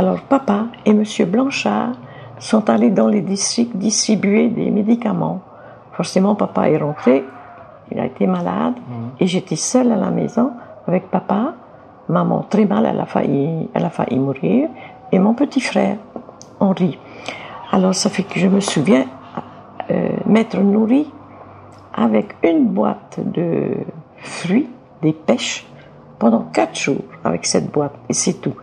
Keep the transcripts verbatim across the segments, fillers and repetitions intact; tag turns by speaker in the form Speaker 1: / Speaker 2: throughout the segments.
Speaker 1: Alors, papa et monsieur Blanchard sont allés dans les districts distribuer des médicaments. Forcément, papa est rentré, il a été malade, mmh. et j'étais seule à la maison avec papa, maman très mal, elle a failli, elle a failli mourir, et mon petit frère, Henri. Alors, ça fait que je me souviens euh, m'être nourrie avec une boîte de fruits, des pêches, pendant quatre jours avec cette boîte, et c'est tout.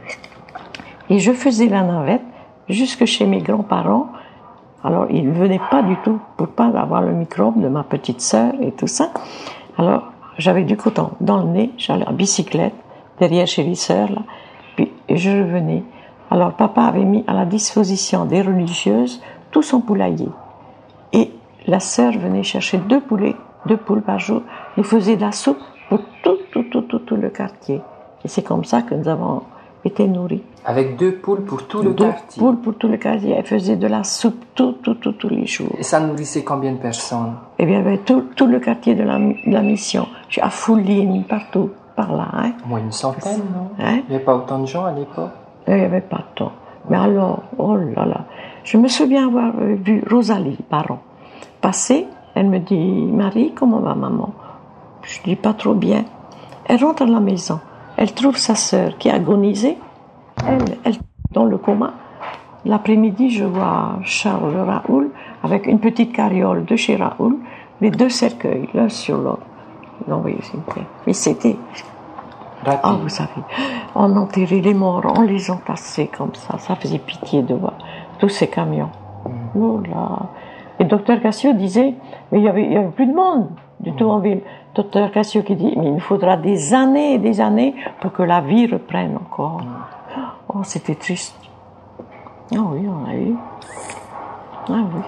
Speaker 1: Et je faisais la navette jusque chez mes grands-parents. Alors, ils ne venaient pas du tout pour pas avoir le microbe de ma petite sœur et tout ça. Alors, j'avais du coton dans le nez, j'allais en bicyclette, derrière chez les sœurs, là, puis je revenais. Alors, papa avait mis à la disposition des religieuses tout son poulailler. Et la sœur venait chercher deux poulets, deux poules par jour, nous faisait de la soupe pour tout, tout, tout, tout, tout le quartier. Et c'est comme ça que nous avons été nourris.
Speaker 2: Avec deux poules pour tout le
Speaker 1: deux
Speaker 2: quartier.
Speaker 1: Deux poules pour tout le quartier. Elle faisait de la soupe tout, tout, tout, tous les jours.
Speaker 2: Et ça nourrissait combien de personnes?
Speaker 1: Eh bien, tout, tout le quartier de la, de la mission. Je suis à Fouline, partout, par là. Hein.
Speaker 2: Au moins une centaine, non?
Speaker 1: Hein?
Speaker 2: Il n'y avait pas autant de gens à l'époque?
Speaker 1: Il n'y avait pas tant. Mais alors, oh là là. Je me souviens avoir vu Rosalie, parent, passer. Elle me dit, Marie, comment va maman? Je dis, pas trop bien. Elle rentre à la maison. Elle trouve sa sœur qui agonisait. Elle, elle dans le coma. L'après-midi, je vois Charles Raoul avec une petite carriole de chez Raoul, les deux cercueils, l'un sur l'autre. Non, oui, c'était. Mais c'était.
Speaker 2: Rapide.
Speaker 1: Ah, vous savez, on enterrait les morts, on les entassait comme ça. Ça faisait pitié de voir tous ces camions. Mm. Oh là. Et docteur Cassio disait, mais il y avait, il y avait plus de monde du mm. tout en ville. Docteur Cassio qui dit, mais il nous faudra des années et des années pour que la vie reprenne encore. Mm. Oh, c'était triste. Ah oui, on a eu. Ah oui.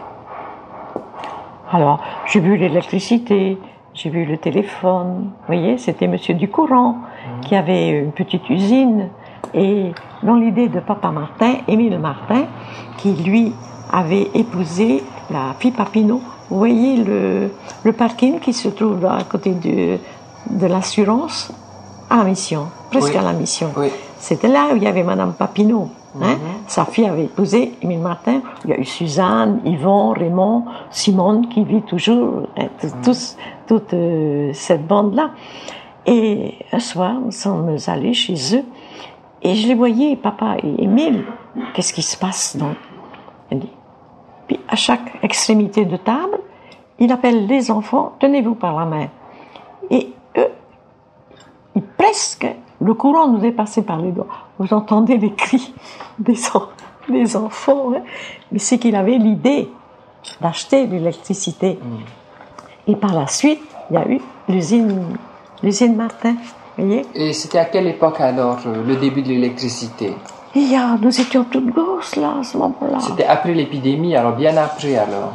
Speaker 1: Alors, j'ai vu l'électricité, j'ai vu le téléphone. Vous voyez, c'était Monsieur Ducourant mmh. qui avait une petite usine. Et dans l'idée de papa Martin, Émile Martin, qui lui avait épousé la fille Papineau. Vous voyez le, le parking qui se trouve à côté de, de l'assurance à la mission, presque
Speaker 2: oui.
Speaker 1: à la mission.
Speaker 2: Oui.
Speaker 1: C'était là où il y avait Madame Papineau. Hein? Mm-hmm. Sa fille avait épousé Émile Martin. Il y a eu Suzanne, Yvon, Raymond, Simone qui vit toujours, hein, tous, mm. tous, toute euh, cette bande-là. Et un soir, nous sommes allés chez eux et je les voyais, papa et Émile, qu'est-ce qui se passe donc? Puis à chaque extrémité de table, il appelle les enfants, tenez-vous par la main. Et eux, ils, presque, le courant nous est passé par les doigts. Vous entendez les cris des, des enfants, hein? Mais c'est qu'il avait l'idée d'acheter l'électricité. Mmh. Et par la suite, il y a eu l'usine, l'usine Martin. Voyez?
Speaker 2: Et c'était à quelle époque alors, le début de l'électricité?
Speaker 1: Il y a, nous étions toutes grosses là, à ce moment-là.
Speaker 2: C'était après l'épidémie, alors bien après alors?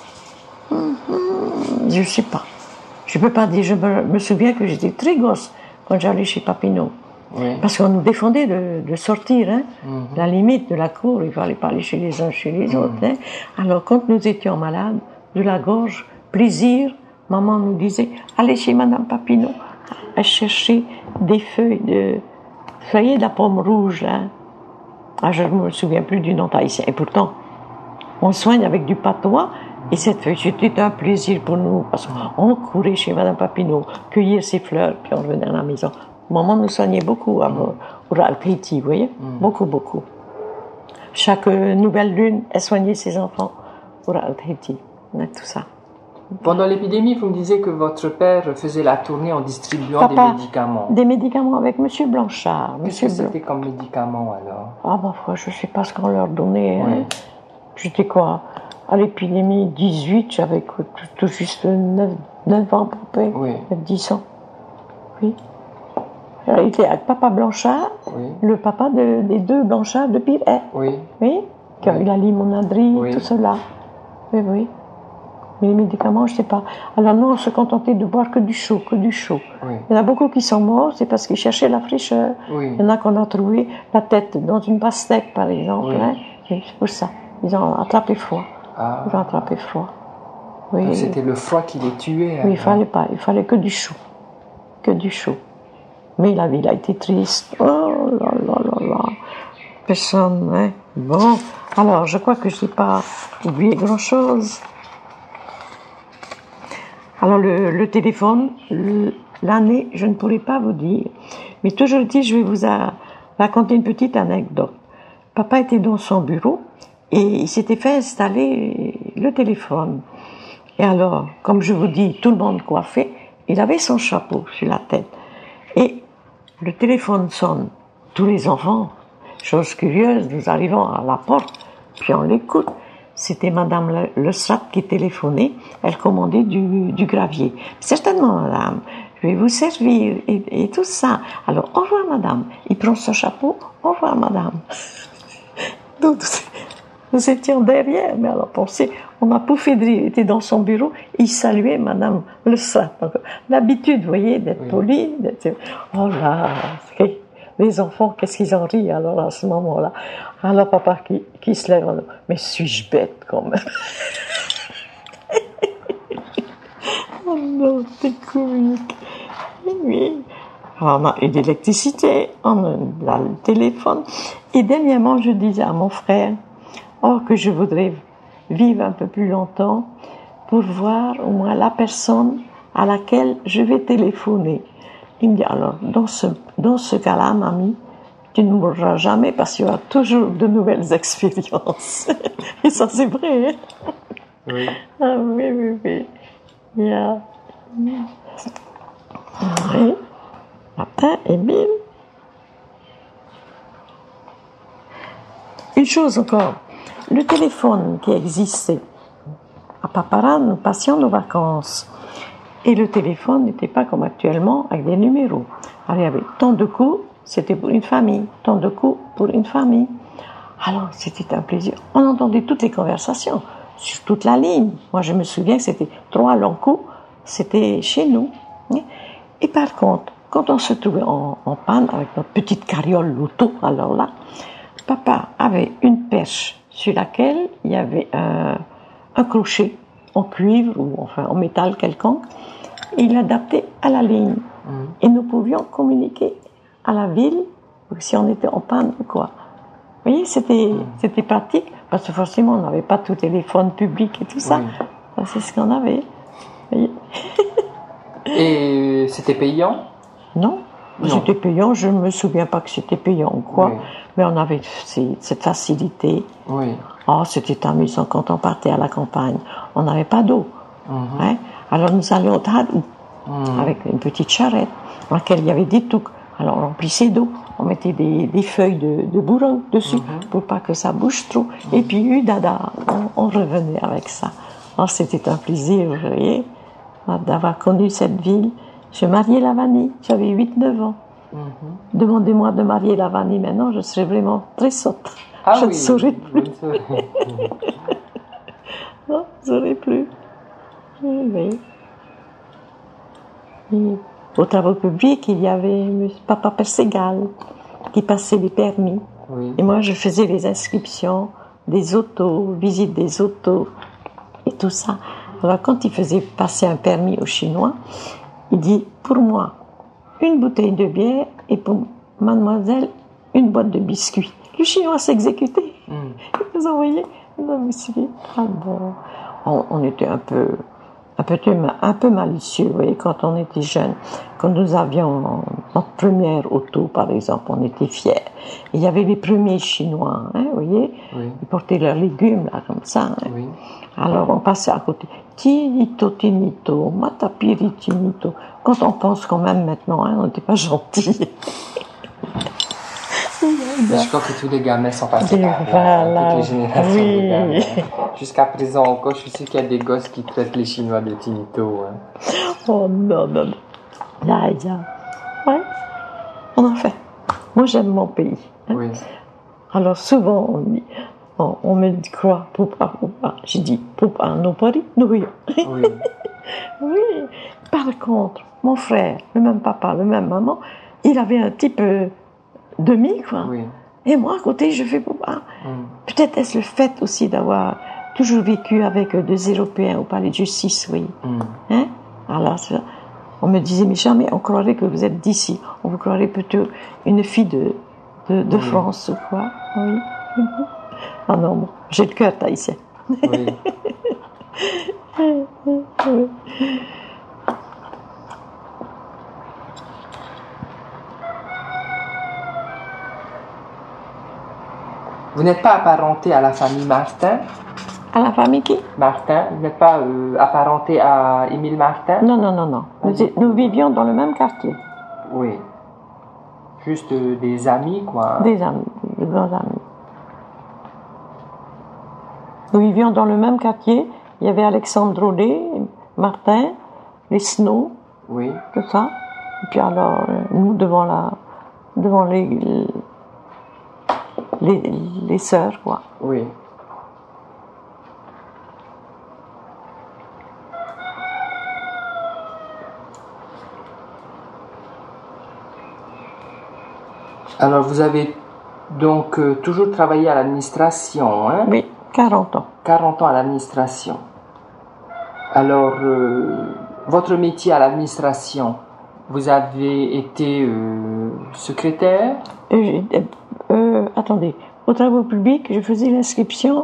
Speaker 1: Mmh, je ne sais pas. Je ne peux pas dire, je me, me souviens que j'étais très gosse quand j'allais chez Papineau. Oui. Parce qu'on nous défendait de, de sortir, hein. Mm-hmm. La limite de la cour, il ne fallait pas aller chez les uns, chez les mm-hmm. autres. Hein. Alors quand nous étions malades, de la gorge, plaisir, maman nous disait, allez chez Madame Papineau, à chercher des feuilles de, feuilles de la pomme rouge, là. Ah, je ne me souviens plus du nom haïtien. Et pourtant, on soigne avec du patois, et cette feuille, c'était un plaisir pour nous, parce qu'on courait chez Madame Papineau, cueillir ses fleurs, puis on revenait à la maison. Maman nous soignait beaucoup à Al-Tahiti, vous voyez, mm. beaucoup, beaucoup. Chaque nouvelle lune, elle soignait ses enfants pour Al-Tahiti, tout ça.
Speaker 2: Pendant l'épidémie, vous me disiez que votre père faisait la tournée en distribuant Papa, des médicaments.
Speaker 1: Des médicaments avec Monsieur Blanchard.
Speaker 2: Qu'est-ce que c'était comme médicaments alors?
Speaker 1: Ah, ma foi, je ne sais pas ce qu'on leur donnait. Oui. Hein. J'étais quoi? À l'épidémie dix-huit, j'avais tout juste neuf, neuf ans à peu près, oui. dix ans. Oui. Alors, il était avec papa Blanchard, oui. le papa de, des deux Blanchard de Piret. Oui. Oui. Qui a eu oui. la limonaderie, oui. tout cela. Oui, oui. Mais les médicaments, je ne sais pas. Alors nous, on se contentait de boire que du chaud, que du chaud. Oui. Il y en a beaucoup qui sont morts, c'est parce qu'ils cherchaient la fraîcheur. Oui. Il y en a qu'on a trouvé la tête dans une pastèque, par exemple. Oui. Hein. C'est pour ça. Ils ont attrapé froid. Ah. Ils ont attrapé froid.
Speaker 2: Oui. Donc c'était le froid qui les tuait.
Speaker 1: Oui, il fallait pas. Il fallait que du chaud. Que du chaud. Mais la ville a été triste. Oh là là là là. Personne, hein. Bon, alors je crois que je n'ai pas oublié grand-chose. Alors le, le téléphone, le, l'année, je ne pourrais pas vous dire. Mais toujours dit, je vais vous a, raconter une petite anecdote. Papa était dans son bureau et il s'était fait installer le téléphone. Et alors, comme je vous dis, tout le monde coiffé, il avait son chapeau sur la tête. Et le téléphone sonne. Tous les enfants, chose curieuse, nous arrivons à la porte, puis on l'écoute. C'était Madame Le, Le Strat qui téléphonait, elle commandait du, du gravier. Certainement, Madame, je vais vous servir, et, et tout ça. Alors, au revoir, Madame. Il prend son chapeau, au revoir, Madame. Nous, nous étions derrière, mais alors, pensez, on a pouffé de rire, il était dans son bureau, il saluait Madame Le Strat. L'habitude, vous voyez, d'être oui. poli, d'être... Oh là, c'est... Les enfants, qu'est-ce qu'ils en rient alors à ce moment-là? Alors papa qui, qui se lève, mais suis-je bête quand même? Oh non, c'est comique. Oui. Alors, on a eu de l'électricité, on a le téléphone. Et dernièrement, je disais à mon frère, oh que je voudrais vivre un peu plus longtemps pour voir au moins la personne à laquelle je vais téléphoner. Il me dit, alors, dans ce, dans ce cas-là, mamie, tu ne mourras jamais parce qu'il y aura toujours de nouvelles expériences. Et ça, c'est vrai. Hein?
Speaker 2: Oui.
Speaker 1: Ah oui, oui, oui. Yeah. Oui. Matin et bim. Une chose encore. Le téléphone qui existait. À Paparane, nous passions nos vacances. Et le téléphone n'était pas comme actuellement avec des numéros. Alors il y avait tant de coups, c'était pour une famille, tant de coups pour une famille. Alors c'était un plaisir. On entendait toutes les conversations sur toute la ligne. Moi je me souviens que c'était trois longs coups, c'était chez nous. Et par contre, quand on se trouvait en, en panne avec notre petite carriole Loto, alors là, papa avait une perche sur laquelle il y avait un, un crochet en cuivre ou enfin en métal quelconque. Il l'adaptait à la ligne. Mmh. Et nous pouvions communiquer à la ville si on était en panne ou quoi. Vous voyez, c'était, mmh. c'était pratique parce que forcément on n'avait pas tout téléphone public et tout ça. Oui. C'est ce qu'on avait. Vous voyez.
Speaker 2: Et c'était payant?
Speaker 1: Non, non, c'était payant. Je ne me souviens pas que c'était payant ou quoi. Oui. Mais on avait cette facilité.
Speaker 2: Oui.
Speaker 1: Oh, c'était amusant quand on partait à la campagne. On n'avait pas d'eau. Mmh. Hein? Alors nous allions au Tadou mmh. avec une petite charrette dans laquelle il y avait des toucs. Alors on remplissait d'eau, on mettait des, des feuilles de, de bourreau dessus mmh. pour pas que ça bouge trop. Mmh. Et puis, eu dada, on, on revenait avec ça. Alors c'était un plaisir, vous voyez, d'avoir connu cette ville. Je mariais la vanille, j'avais huit neuf ans. Mmh. Demandez-moi de marier la vanille maintenant, je serais vraiment très sotte.
Speaker 2: Ah
Speaker 1: je
Speaker 2: oui,
Speaker 1: ne saurais plus. Non, je ne saurais plus. Oui. Et aux travaux publics, il y avait Papa Perségal qui passait les permis. Oui. Et moi, je faisais les inscriptions des autos, visite des autos et tout ça. Alors, quand il faisait passer un permis aux Chinois, il dit, pour moi, une bouteille de bière et pour mademoiselle, une boîte de biscuits. Le Chinois s'exécutait. Mm. Vous envoyez un biscuit. Ah bon. On, on était un peu... Un peu, un peu malicieux, vous voyez, quand on était jeune. Quand nous avions notre première auto, par exemple, on était fiers. Il y avait les premiers Chinois, hein, vous voyez, oui. Ils portaient leurs légumes, là, comme ça. Hein. Oui. Alors, on passait à côté. Tinito, tinito, matapiri, tinito. Quand on pense quand même maintenant, hein, on n'était pas gentils.
Speaker 2: Mais je crois que tous les gamins sont passés par
Speaker 1: là,
Speaker 2: voilà, toutes les générations
Speaker 1: oui.
Speaker 2: de gamins. Jusqu'à présent encore, je suis sûr qu'il y a des gosses qui traitent les Chinois de tinito. Hein.
Speaker 1: Oh non, non, non. Là, il y a... Ouais, on en fait. Moi, j'aime mon pays. Hein. Oui. Alors, souvent, on, dit, on, on me dit quoi? Poupa, poupa. J'ai dit, poupa, nos paris, nous rions. Oui. Oui. Par contre, mon frère, le même papa, le même maman, il avait un petit peu... demi, quoi. Oui. Et moi, à côté, je fais pour ah. mm. Peut-être est-ce le fait aussi d'avoir toujours vécu avec deux Européens au palais de justice, oui. Mm. Hein? Alors, on me disait, mais jamais on croirait que vous êtes d'ici. On vous croirait plutôt une fille de, de, de oui. France ou quoi. Oui. Ah non, bon, j'ai le cœur tahitien. Oui. Oui.
Speaker 2: Vous n'êtes pas apparenté à la famille Martin?
Speaker 1: À la famille qui?
Speaker 2: Martin. Vous n'êtes pas euh, apparenté à Émile Martin?
Speaker 1: Non, non, non, non. Nous, nous vivions dans le même quartier.
Speaker 2: Oui. Juste euh, des amis, quoi.
Speaker 1: Des amis, des grands amis. Nous vivions dans le même quartier. Il y avait Alexandre Rodet, Martin, les Snow,
Speaker 2: oui.
Speaker 1: Tout ça. Et puis alors, nous, devant la, devant les, les, les sœurs, quoi.
Speaker 2: Oui. Alors, vous avez donc euh, toujours travaillé à l'administration, hein?
Speaker 1: Oui, quarante ans.
Speaker 2: quarante ans à l'administration. Alors, euh, votre métier à l'administration, vous avez été euh, secrétaire?
Speaker 1: euh, euh, Attendez, aux travaux publics, je faisais l'inscription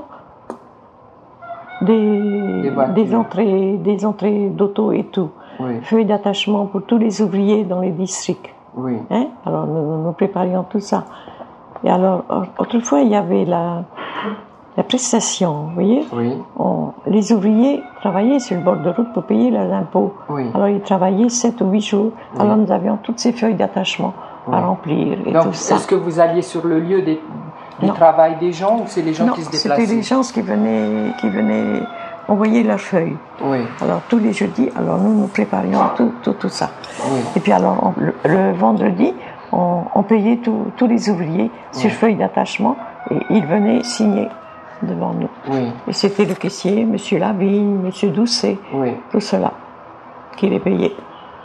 Speaker 1: des, des, des entrées, des entrées d'auto et tout.
Speaker 2: Oui.
Speaker 1: Feuilles d'attachement pour tous les ouvriers dans les districts.
Speaker 2: Oui.
Speaker 1: Hein? Alors nous, nous préparions tout ça. Et alors, autrefois, il y avait la, la prestation, vous voyez?
Speaker 2: Oui.
Speaker 1: On, les ouvriers travaillaient sur le bord de route pour payer leurs impôts.
Speaker 2: Oui.
Speaker 1: Alors ils travaillaient sept ou huit jours.
Speaker 2: Oui.
Speaker 1: Alors nous avions toutes ces feuilles d'attachement
Speaker 2: oui.
Speaker 1: à remplir et
Speaker 2: donc,
Speaker 1: tout ça.
Speaker 2: Est-ce que vous alliez sur le lieu des, du
Speaker 1: non.
Speaker 2: travail des gens ou c'est les gens
Speaker 1: non,
Speaker 2: qui se déplaçaient?
Speaker 1: C'était les gens qui venaient, qui venaient envoyer leurs feuilles.
Speaker 2: Oui.
Speaker 1: Alors tous les jeudis, alors nous nous préparions tout, tout, tout ça.
Speaker 2: Oui.
Speaker 1: Et puis alors on, le, le vendredi, on, on payait tous les ouvriers sur oui. feuille d'attachement et ils venaient signer devant nous.
Speaker 2: Oui.
Speaker 1: Et c'était le caissier, M. Lavigne, M. Doucet,
Speaker 2: oui.
Speaker 1: tout cela qui les payait.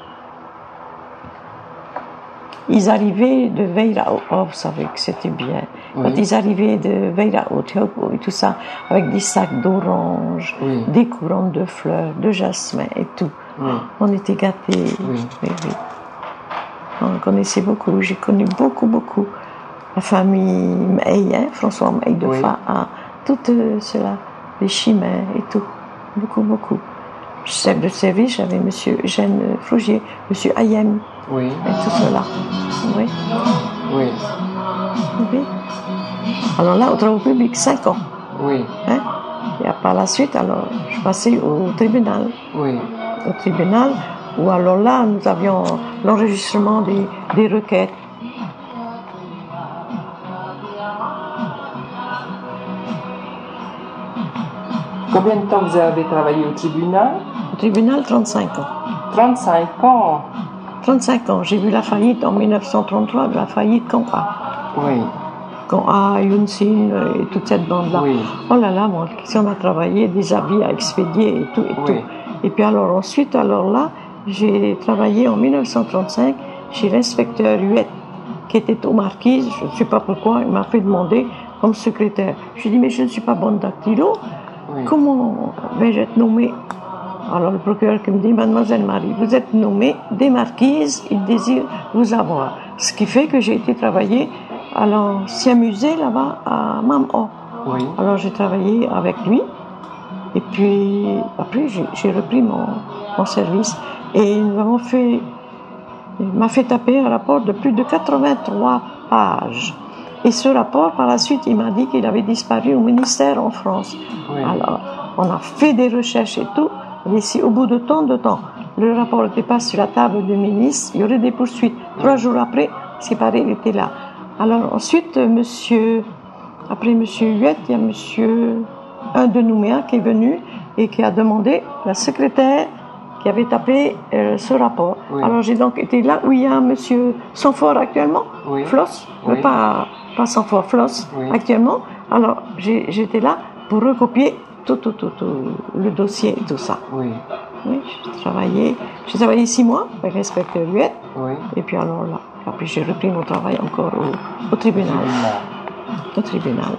Speaker 1: Ils arrivaient de Weiraout, oh, vous savez que c'était bien. Oui. Quand ils arrivaient de Weiraout et tout ça, avec des sacs d'oranges, oui. des couronnes de fleurs, de jasmin et tout,
Speaker 2: oui.
Speaker 1: on était gâtés.
Speaker 2: Oui.
Speaker 1: Oui, oui. On connaissait beaucoup, j'ai connu beaucoup, beaucoup la famille Meille, hein, François Meille de oui. Fa'a, tout euh, cela, les Chimins et tout, beaucoup, beaucoup. Chef de service, j'avais M. Eugène Frougier, M. Ayem,
Speaker 2: oui.
Speaker 1: et tout cela. Oui.
Speaker 2: Oui.
Speaker 1: Oui. Alors là, au travail public, cinq ans.
Speaker 2: Oui.
Speaker 1: Hein? Et par la suite, alors, je passais au tribunal.
Speaker 2: Oui.
Speaker 1: Au tribunal, où alors là, nous avions l'enregistrement des, des requêtes.
Speaker 2: Combien de temps vous avez travaillé au tribunal?
Speaker 1: Au tribunal, trente-cinq ans.
Speaker 2: trente-cinq ans?
Speaker 1: trente-cinq ans. J'ai vu la faillite en mille neuf cent trente-trois, la faillite Camp A.
Speaker 2: Oui.
Speaker 1: Camp A, Yunsin et toute cette bande-là.
Speaker 2: Oui.
Speaker 1: Oh là là, moi, on a travaillé, des habits à expédier et tout et
Speaker 2: oui.
Speaker 1: tout. Et puis alors ensuite, alors là, j'ai travaillé en mille neuf cent trente-cinq chez l'inspecteur Huette, qui était aux Marquises, je ne sais pas pourquoi, il m'a fait demander comme secrétaire. Je lui ai dit, mais je ne suis pas bonne dactylo, oui. Comment vais-je être nommée? Alors le procureur qui me dit, mademoiselle Marie, vous êtes nommée des Marquises, il désire vous avoir. Ce qui fait que j'ai été travailler à l'ancien musée là-bas à Mam'o.
Speaker 2: Oui.
Speaker 1: Alors j'ai travaillé avec lui. Et puis, après, j'ai, j'ai repris mon, mon service. Et nous avons fait, il m'a fait taper un rapport de plus de quatre-vingt-trois pages. Et ce rapport, par la suite, il m'a dit qu'il avait disparu au ministère en France.
Speaker 2: Oui.
Speaker 1: Alors, on a fait des recherches et tout. Et si au bout de tant de temps, le rapport n'était pas sur la table du ministre, il y aurait des poursuites. Oui. Trois jours après, c'est pareil, il était là. Alors ensuite, monsieur, après monsieur Huette, il y a monsieur... un de Nouméa qui est venu et qui a demandé la secrétaire qui avait tapé euh, ce rapport. Oui. Alors j'ai donc été là où il y a monsieur Sanfort actuellement,
Speaker 2: oui.
Speaker 1: Floss,
Speaker 2: oui.
Speaker 1: mais pas, pas Sanfort, Floss
Speaker 2: oui. actuellement.
Speaker 1: Alors j'ai, j'étais là pour recopier tout, tout, tout, tout le dossier et tout ça.
Speaker 2: Oui.
Speaker 1: Oui, j'ai travaillé, j'ai travaillé six mois avec l'inspecteur Huette.
Speaker 2: Oui.
Speaker 1: Et puis alors là, après j'ai repris mon travail encore au, au tribunal. Au tribunal.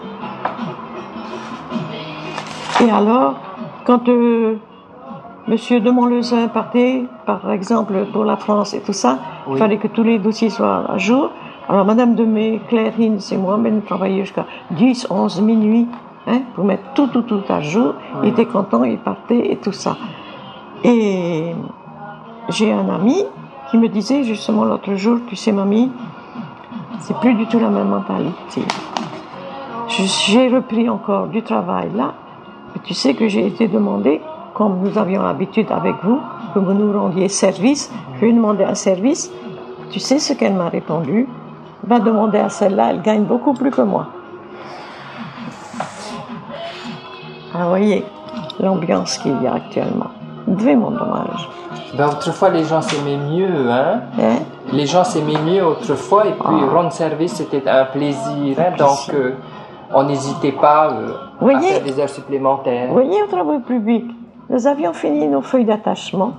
Speaker 1: Et alors, quand euh, M. de Montlezun partait, par exemple, pour la France et tout ça, oui. il fallait que tous les dossiers soient à jour. Alors, Madame Demey, Claire Hinz et moi, ben, nous travaillions jusqu'à dix, onze, minuit, hein, pour mettre tout, tout, tout à jour. Oui. Il était content, il partait et tout ça. Et j'ai un ami qui me disait justement l'autre jour, tu sais, mamie, c'est plus du tout la même mentalité. J'ai repris encore du travail là, mais tu sais que j'ai été demandé, comme nous avions l'habitude avec vous, que vous nous rendiez service. Je lui ai demandé un service. Tu sais ce qu'elle m'a répondu? Va demander à celle-là, elle gagne beaucoup plus que moi. Alors, voyez l'ambiance qu'il y a actuellement. Vraiment dommage.
Speaker 2: Ben, autrefois, les gens s'aimaient mieux, hein?
Speaker 1: hein?
Speaker 2: Les gens s'aimaient mieux autrefois, et puis ah. rendre service, c'était un plaisir, hein? Donc, euh, on n'hésitait pas euh, voyez, à faire des heures supplémentaires.
Speaker 1: Vous voyez, au travail public, nous avions fini nos feuilles d'attachement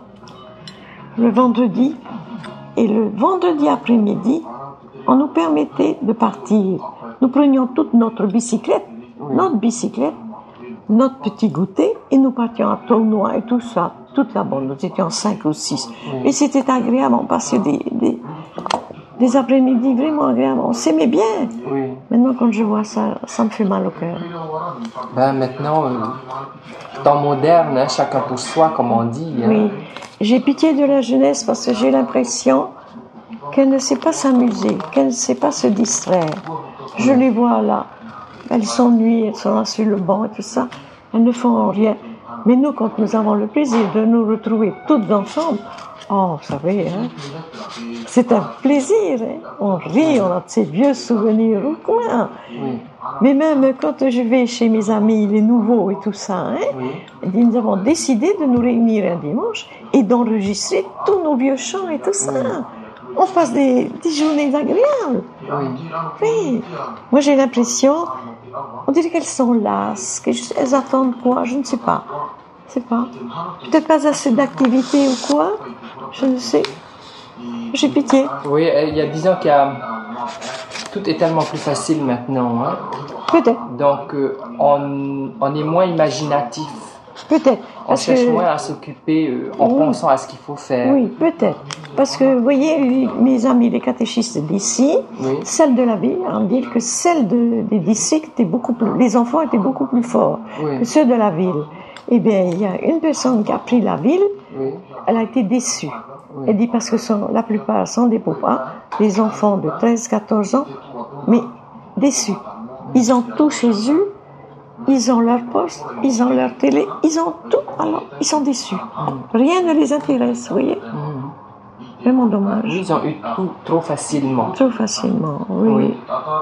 Speaker 1: le vendredi, et le vendredi après-midi, on nous permettait de partir. Nous prenions toute notre bicyclette, oui. notre bicyclette, notre petit goûter, et nous partions à Tournois et tout ça, toute la bande. Nous étions cinq ou six. Oui. Et c'était agréable, on passait des, des, des après-midi vraiment agréables. On s'aimait bien.
Speaker 2: Oui.
Speaker 1: Maintenant, quand je vois ça, ça me fait mal au cœur.
Speaker 2: Ben, maintenant, euh, temps moderne, hein, chacun pour soi, comme on dit. Hein.
Speaker 1: Oui. J'ai pitié de la jeunesse parce que j'ai l'impression qu'elle ne sait pas s'amuser, qu'elle ne sait pas se distraire. Je les vois là. Elles s'ennuient, elles sont là sur le banc et tout ça. Elles ne font rien. Mais nous, quand nous avons le plaisir de nous retrouver toutes ensemble, oh, vous savez, hein, c'est un plaisir. Hein. On rit, on a de ces vieux souvenirs au coin. Oui. Mais même quand je vais chez mes amis, les nouveaux et tout ça, hein, oui. nous avons décidé de nous réunir un dimanche et d'enregistrer tous nos vieux chants et tout ça. Oui. On passe des, des journées agréables. Oui. oui. Moi, j'ai l'impression, on dirait qu'elles sont lasses, qu'elles attendent quoi, je ne sais pas. Je ne sais pas. Peut-être pas assez d'activité ou quoi, je ne sais. J'ai pitié.
Speaker 2: Oui, il y a dix ans qu'il y a... Tout est tellement plus facile maintenant. Hein?
Speaker 1: Peut-être.
Speaker 2: Donc, euh, on, on est moins imaginatif.
Speaker 1: Peut-être.
Speaker 2: On cherche que... moins à s'occuper euh, en oui. pensant à ce qu'il faut faire.
Speaker 1: Oui, peut-être. Parce que, vous voyez, mes amis, les catéchistes d'ici, oui. celles de la ville, on dit que celles de, des districts étaient beaucoup plus, les enfants étaient beaucoup plus forts oui. que ceux de la ville. Eh bien, il y a une personne qui a pris la ville, oui. elle a été déçue. Oui. Elle dit parce que sont, la plupart sont des papas, des enfants de treize, quatorze ans, mais déçus. Ils ont tout chez eux, ils ont leur poste, ils ont leur télé, ils ont tout, alors ils sont déçus. Rien ne les intéresse, vous voyez. Vraiment dommage.
Speaker 2: Oui, ils ont eu tout trop facilement.
Speaker 1: Trop facilement, oui. oui.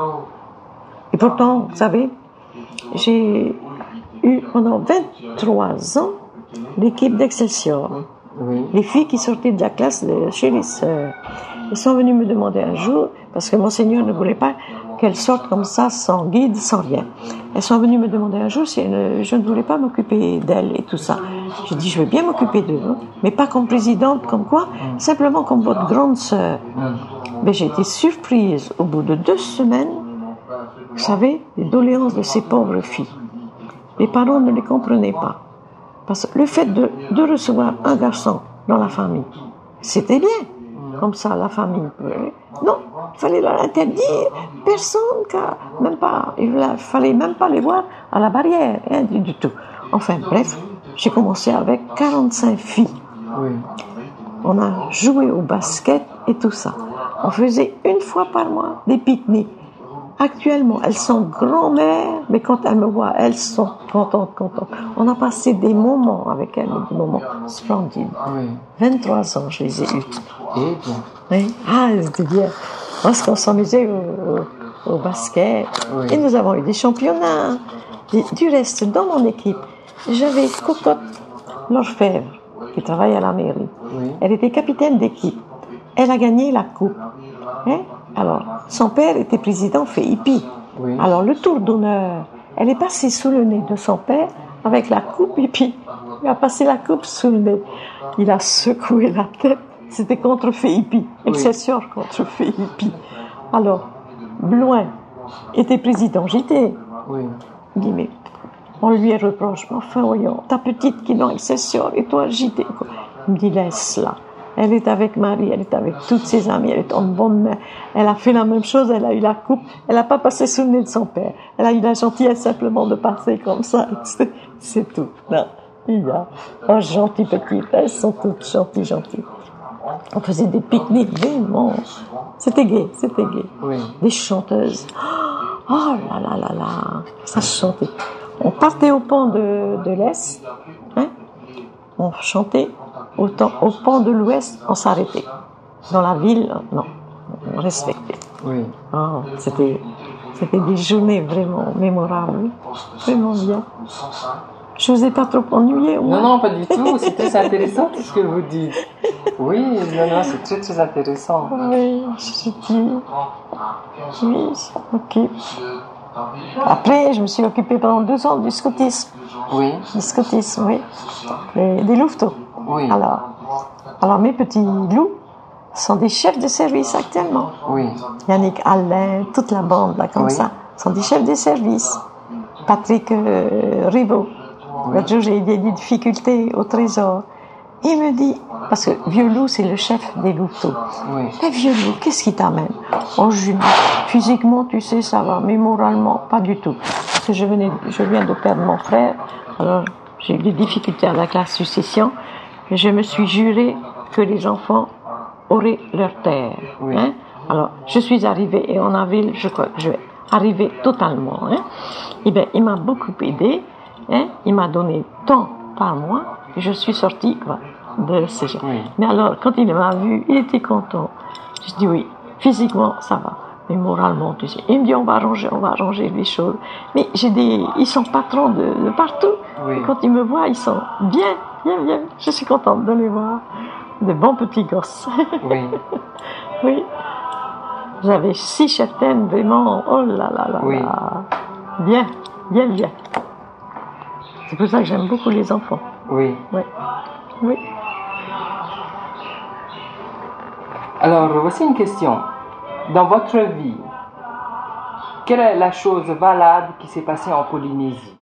Speaker 1: Et pourtant, vous savez, j'ai eu pendant vingt-trois ans l'équipe d'Excelsior. Oui. Les filles qui sortaient de la classe de chez les sœurs. Elles sont venues me demander un jour, parce que Monseigneur ne voulait pas qu'elles sortent comme ça, sans guide, sans rien. Elles sont venues me demander un jour si elles, je ne voulais pas m'occuper d'elles et tout ça. J'ai dit, je vais bien m'occuper d'eux, hein, mais pas comme présidente, comme quoi, mm. simplement comme votre grande sœur. Mm. Mais j'ai été surprise, au bout de deux semaines, vous savez, les doléances de ces pauvres filles. Les parents ne les comprenaient pas. Parce que le fait de, de recevoir un garçon dans la famille, c'était bien. Comme ça, la famille. Non, il fallait leur interdire. Personne, car même pas, il ne fallait même pas les voir à la barrière, hein, du, du tout. Enfin, bref, j'ai commencé avec quarante-cinq filles. Oui. On a joué au basket et tout ça. On faisait une fois par mois des pique-niques. Actuellement, elles sont grand-mères, mais quand elles me voient, elles sont contentes, contentes. On a passé des moments avec elles, des moments splendides. Oui. vingt-trois ans, je les ai eus.
Speaker 2: Et bien.
Speaker 1: Oui. Ah, c'était bien. Parce qu'on s'amusait au, au, au basket. Oui. Et nous avons eu des championnats. Et du reste, dans mon équipe, j'avais Cocotte Lorfèvre, qui travaille à la mairie. Oui. Elle était capitaine d'équipe. Elle a gagné la coupe. Hein? Alors, son père était président F I P I. Oui. Alors, le tour d'honneur, elle est passée sous le nez de son père avec la coupe et puis il a passé la coupe sous le nez. Il a secoué la tête. C'était contre F I P I. Excelsior oui. contre F I P I. Alors, Bloin était président J T. Oui. Il dit, mais on lui reproche, mais enfin, voyons, ta petite qui est dans Excelsior et toi J T. Il me dit, laisse-la. Elle est avec Marie, elle est avec toutes ses amies, elle est en bonne main. Elle a fait la même chose, elle a eu la coupe. Elle n'a pas passé sous le nez de son père. Elle a eu la gentillesse simplement de passer comme ça. C'est, c'est tout. Non, il y a. Oh, gentilles petites, elles sont toutes gentilles, gentilles. On faisait des pique-niques, vraiment. C'était gai, c'était gai.
Speaker 2: Oui.
Speaker 1: Des chanteuses. Oh là là là là, ça chantait. On partait au pont de, de l'Est, hein, on chantait. Au, temps, au pont de l'Ouest, on s'arrêtait. Dans la ville, non, on respectait.
Speaker 2: Oui.
Speaker 1: Oh, c'était, c'était des journées vraiment mémorables, vraiment bien. Je vous ai pas trop ennuyé, au moins.
Speaker 2: Non, non, pas du tout. C'est très intéressant tout ce que vous dites. Oui, non, non, c'est très, très intéressant.
Speaker 1: Oui, je dis. Oui, ok. Après, je me suis occupée pendant deux ans du scoutisme.
Speaker 2: Oui.
Speaker 1: Du scoutisme, oui. Des, des louveteaux.
Speaker 2: Oui.
Speaker 1: Alors, alors, mes petits loups sont des chefs de service actuellement.
Speaker 2: Oui.
Speaker 1: Yannick Alain, toute la bande, là, comme
Speaker 2: Oui.
Speaker 1: ça, sont des chefs de service. Patrick euh, Ribaud.
Speaker 2: Oui.
Speaker 1: L'autre jour, j'ai eu des difficultés au trésor. Il me dit, parce que Vieux Loup, c'est le chef des louveteaux.
Speaker 2: Oui.
Speaker 1: Mais Vieux Loup, qu'est-ce qui t'amène? Oh, je lui dis, physiquement, tu sais, ça va, mais moralement, pas du tout. Parce que je venais, je viens de perdre mon frère, alors j'ai eu des difficultés à la classe succession, et je me suis juré que les enfants auraient leur terre.
Speaker 2: Oui.
Speaker 1: Hein? Alors, je suis arrivée, et en avril, je crois que je vais arriver totalement. Hein? Et bien, il m'a beaucoup aidé, hein? Il m'a donné tant par mois, et je suis sortie, quoi, de ce genre.
Speaker 2: Oui.
Speaker 1: Mais alors, quand il m'a vu, il était content. Je dis oui, physiquement, ça va. Mais moralement, tu sais. Il me dit, on va arranger, on va arranger les choses. Mais j'ai des, ils sont patrons de, de partout.
Speaker 2: Oui.
Speaker 1: Et quand ils me voient, ils sont bien, bien, bien. Je suis contente de les voir. De bons petits gosses.
Speaker 2: Oui.
Speaker 1: Oui. J'avais six châtaignes, vraiment, oh là là là
Speaker 2: Oui.
Speaker 1: là. Bien, bien, bien. C'est pour ça que j'aime beaucoup les enfants.
Speaker 2: Oui.
Speaker 1: Oui. Oui.
Speaker 2: Alors, voici une question. Dans votre vie, quelle est la chose valable qui s'est passée en Polynésie?